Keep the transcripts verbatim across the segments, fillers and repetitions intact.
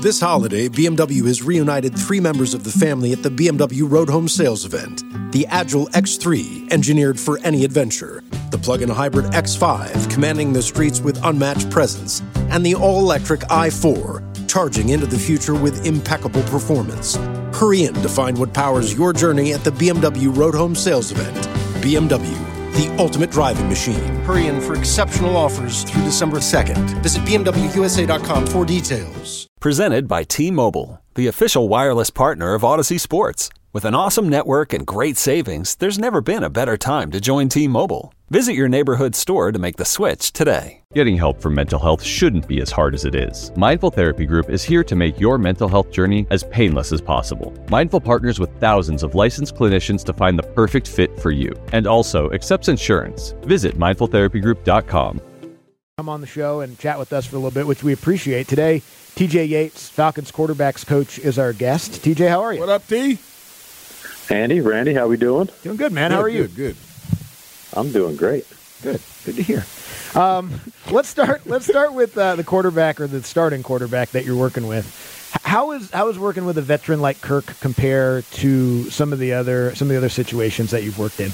This holiday, B M W has reunited three members of the family at the B M W Road Home Sales event. The Agile X three, engineered for any adventure. The plug-in hybrid X five, commanding the streets with unmatched presence. And the all-electric i four, charging into the future with impeccable performance. Hurry in to find what powers your journey at the B M W Road Home Sales event. B M W, the ultimate driving machine. Hurry in for exceptional offers through December second. Visit B M W U S A dot com for details. Presented by T-Mobile, the official wireless partner of Odyssey Sports. With an awesome network and great savings, there's never been a better time to join T-Mobile. Visit your neighborhood store to make the switch today. Getting help for mental health shouldn't be as hard as it is. Mindful Therapy Group is here to make your mental health journey as painless as possible. Mindful partners with thousands of licensed clinicians to find the perfect fit for you, and also accepts insurance. Visit mindful therapy group dot com. Come on the show and chat with us for a little bit, which we appreciate. Today, T J Yates, Falcons quarterbacks coach, is our guest. T J, how are you? What up, T? Andy, Randy, how we doing? Doing good, man. Good, how are you? Good, good. I'm doing great. Good. Good to hear. Um, let's start. Let's start with uh, the quarterback or the starting quarterback that you're working with. How is how is working with a veteran like Kirk compare to some of the other some of the other situations that you've worked in?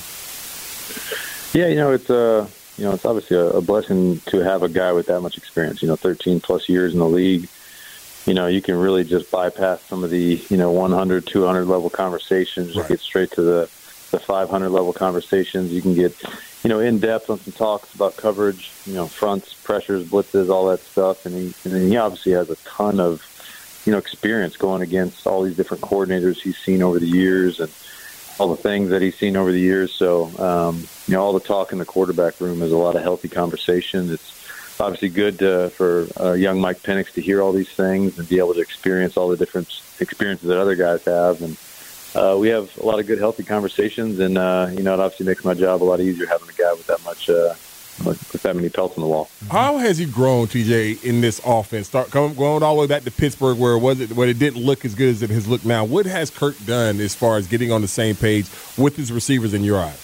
Yeah, you know, it's uh, you know, it's obviously a, a blessing to have a guy with that much experience. You know, thirteen plus years in the league. You know, you can really just bypass some of the, you know, one hundred, two hundred level conversations. Right. You get straight to the, the five hundred level conversations. You can get, you know, in depth on some talks about coverage, you know, fronts, pressures, blitzes, all that stuff. And he, and then he obviously has a ton of, you know, experience going against all these different coordinators he's seen over the years and all the things that he's seen over the years. So, um, you know, all the talk in the quarterback room is a lot of healthy conversation. It's obviously good uh, for uh, young Mike Penix to hear all these things and be able to experience all the different experiences that other guys have. And uh, we have a lot of good, healthy conversations. And, uh, you know, it obviously makes my job a lot easier having a guy with that much, uh, with that many pelts on the wall. How has he grown, T J, in this offense? Start going, going all the way back to Pittsburgh, where it was it, where it didn't look as good as it has looked now. What has Kirk done as far as getting on the same page with his receivers in your eyes?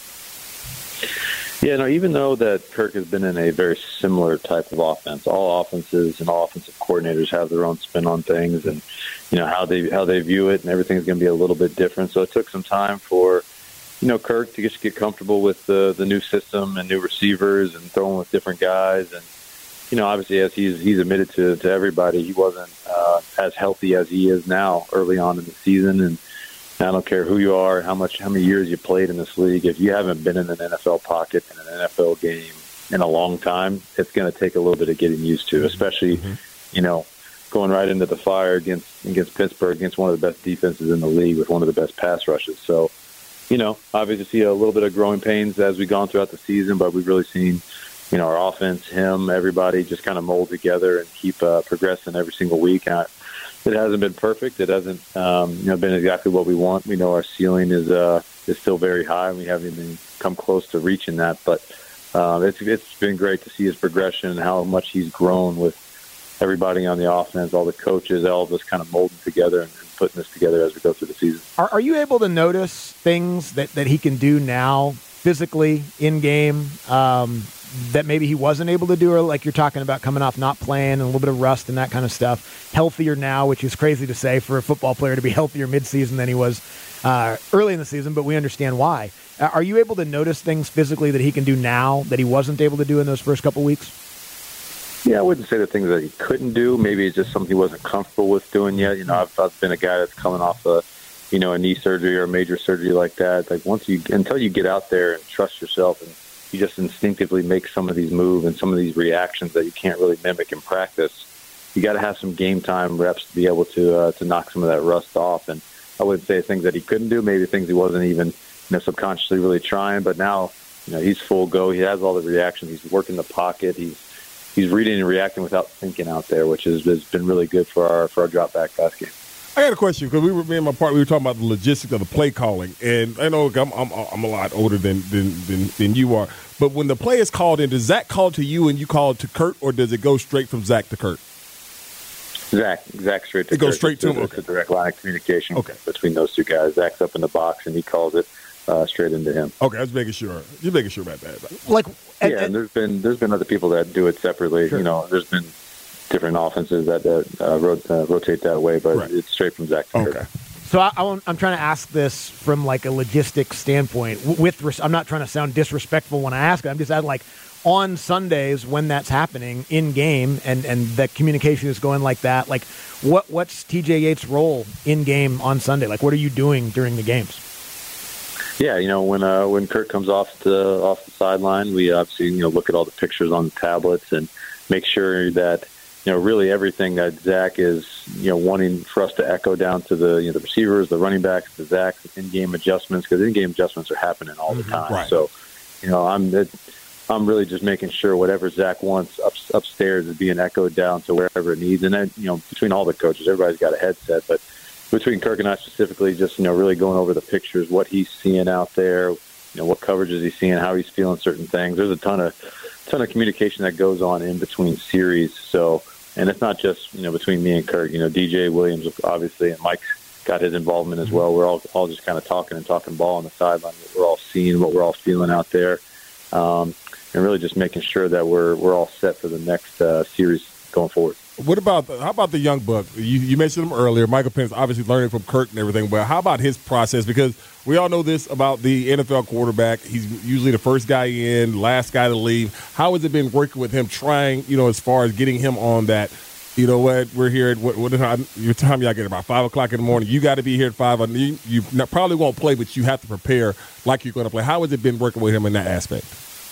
Yeah, no, even though that Kirk has been in a very similar type of offense, all offenses and all offensive coordinators have their own spin on things and, you know, how they how they view it, and everything's going to be a little bit different. So it took some time for, you know, Kirk to just get comfortable with the, the new system and new receivers and throwing with different guys. And, you know, obviously, as he's, he's admitted to, to everybody, he wasn't uh, as healthy as he is now early on in the season. And I don't care who you are, how much, how many years you played in this league. If you haven't been in an N F L pocket in an N F L game in a long time, it's going to take a little bit of getting used to, especially, mm-hmm. you know, going right into the fire against against Pittsburgh, against one of the best defenses in the league with one of the best pass rushes. So, you know, obviously see a little bit of growing pains as we've gone throughout the season, but we've really seen, you know, our offense, him, everybody just kind of mold together and keep uh, progressing every single week. And I, It hasn't been perfect. It hasn't, um, you know, been exactly what we want. We know our ceiling is uh, is still very high, and we haven't even come close to reaching that. But um, it's it's been great to see his progression and how much he's grown with everybody on the offense, all the coaches, all of us kind of molding together and, and putting this together as we go through the season. Are, are you able to notice things that, that he can do now physically in game um, that maybe he wasn't able to do, or like you're talking about coming off not playing and a little bit of rust and that kind of stuff, healthier now, which is crazy to say for a football player to be healthier midseason than he was uh, early in the season, but we understand why. Uh, are you able to notice things physically that he can do now that he wasn't able to do in those first couple weeks? Yeah, I wouldn't say the things that he couldn't do. Maybe it's just something he wasn't comfortable with doing yet. You know, I've, I've been a guy that's coming off a, you know, a knee surgery or a major surgery like that. Like once you, until you get out there and trust yourself and you just instinctively make some of these moves and some of these reactions that you can't really mimic in practice, you got to have some game time reps to be able to uh, to knock some of that rust off. And I wouldn't say things that he couldn't do, maybe things he wasn't even, you know, subconsciously really trying. But now, you know, he's full go. He has all the reactions. He's working the pocket. He's he's reading and reacting without thinking out there, which has, has been really good for our for our drop back pass game. I got a question because we were me and my partner. We were talking about the logistics of the play calling, and I know I'm I'm, I'm a lot older than, than than than you are. But when the play is called in, does Zach call to you and you call it to Kurt, or does it go straight from Zach to Kurt? Zach, Zach straight to it Kurt. goes straight to him. It's okay. a direct line of communication okay. between those two guys. Zach's up in the box and he calls it uh, straight into him. Okay, I was making sure. Just making sure about that. Like, and, yeah, and there's been there's been other people that do it separately. Sure. You know, there's been different offenses that, that uh, rot- uh, rotate that way, but right. it's straight from Zach. Okay. So I, I'm trying to ask this from like a logistics standpoint. With res- I'm not trying to sound disrespectful when I ask it. I'm just like on Sundays when that's happening in game and, and the communication is going like that. Like what what's T J Yates' role in game on Sunday? Like what are you doing during the games? Yeah, you know, when uh, when Kirk comes off the off the sideline, we obviously you know look at all the pictures on the tablets and make sure that you know really everything that Zach is you know wanting for us to echo down to the you know the receivers, the running backs, the Zach's in-game adjustments, because in-game adjustments are happening all the time. Right. So, you know, I'm it, I'm really just making sure whatever Zach wants up, upstairs is being echoed down to wherever it needs, and then you know between all the coaches, everybody's got a headset, but between Kirk and I specifically, just, you know, really going over the pictures, what he's seeing out there, you know, what coverages he's seeing, how he's feeling certain things. There's a ton of ton of communication that goes on in between series. So, and it's not just, you know, between me and Kirk. You know, D J Williams, obviously, and Mike's got his involvement as well. We're all, all just kind of talking and talking ball on the sideline, what we're all seeing, what we're all feeling out there, um, and really just making sure that we're we're all set for the next uh, series going forward. What about the, how about the young buck? You, you mentioned him earlier. Michael Penix obviously learning from Kirk and everything, but how about his process? Because we all know this about the N F L quarterback. He's usually the first guy in, last guy to leave. How has it been working with him, trying, you know, as far as getting him on that, you know what, we're here at what, what time, your time y'all get about five o'clock in the morning. You got to be here at five. You, you probably won't play, but you have to prepare like you're going to play. How has it been working with him in that aspect?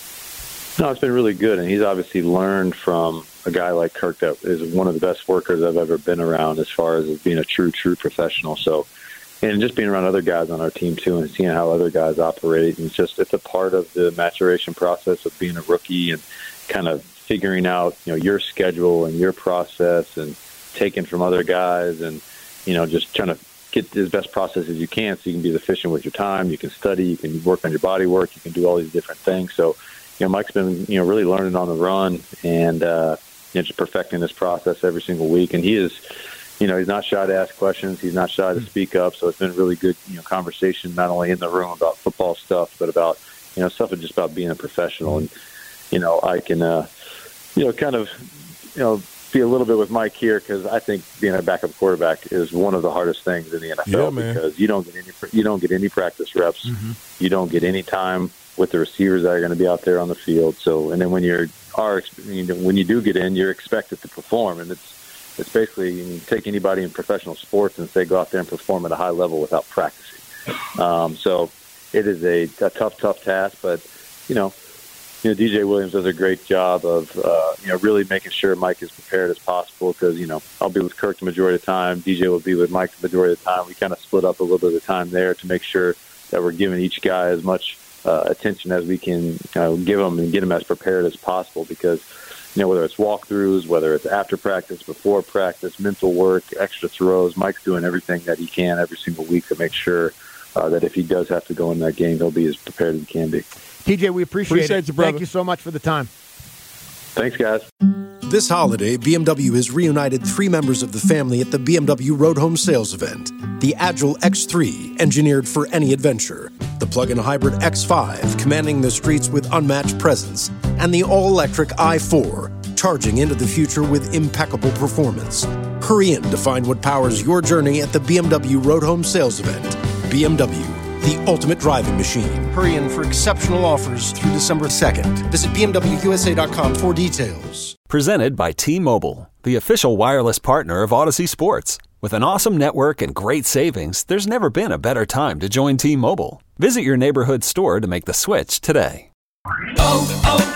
No, it's been really good, and he's obviously learned from a guy like Kirk that is one of the best workers I've ever been around as far as being a true, true professional. So, and just being around other guys on our team, too, and seeing how other guys operate. And it's just, it's a part of the maturation process of being a rookie and kind of figuring out, you know, your schedule and your process and taking from other guys and, you know, just trying to get as best process as you can so you can be efficient with your time. You can study, you can work on your body work, you can do all these different things. So, you know, Mike's been, you know, really learning on the run and, uh, you know, just perfecting this process every single week. And he is, you know, he's not shy to ask questions. He's not shy to speak up. So it's been really good, you know, conversation, not only in the room about football stuff, but about, you know, stuff just about being a professional. And, you know, I can, uh, you know, kind of, you know, be a little bit with Mike here because I think being a backup quarterback is one of the hardest things in the N F L yeah, because you don't get any, you don't get any practice reps. Mm-hmm. You don't get any time with the receivers that are going to be out there on the field. So, and then when you're are when you do get in, you're expected to perform, and it's it's basically you take anybody in professional sports and say go out there and perform at a high level without practicing. Um, so, it is a, a tough, tough task, but you know, you know, D J Williams does a great job of uh, you know really making sure Mike is prepared as possible because you know I'll be with Kirk the majority of the time, D J will be with Mike the majority of the time. We kind of split up a little bit of the time there to make sure that we're giving each guy as much Uh, attention as we can uh, give them and get them as prepared as possible because, you know, whether it's walkthroughs, whether it's after practice, before practice, mental work, extra throws, Mike's doing everything that he can every single week to make sure uh, that if he does have to go in that game, he'll be as prepared as he can be. T J, we appreciate, appreciate it. You, brother. Thank you so much for the time. Thanks, guys. This holiday, B M W has reunited three members of the family at the B M W Road Home Sales Event. The Agile X three, engineered for any adventure. The plug-in hybrid X five, commanding the streets with unmatched presence. And the all-electric i four, charging into the future with impeccable performance. Hurry in to find what powers your journey at the B M W Road Home Sales Event. B M W, the ultimate driving machine. Hurry in for exceptional offers through December second. Visit B M W U S A dot com for details. Presented by T-Mobile, the official wireless partner of Odyssey Sports. With an awesome network and great savings, there's never been a better time to join T-Mobile. Visit your neighborhood store to make the switch today. Oh,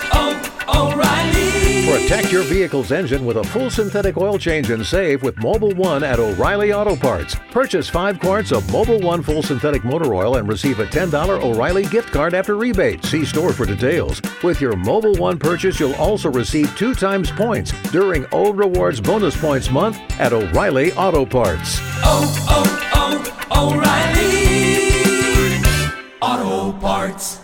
oh, oh, O'Reilly! Protect your vehicle's engine with a full synthetic oil change and save with Mobil one at O'Reilly Auto Parts. Purchase five quarts of Mobil one full synthetic motor oil and receive a ten dollars O'Reilly gift card after rebate. See store for details. With your Mobil one purchase, you'll also receive two times points during O Rewards Bonus Points Month at O'Reilly Auto Parts. Oh, oh, oh, O'Reilly Auto Parts.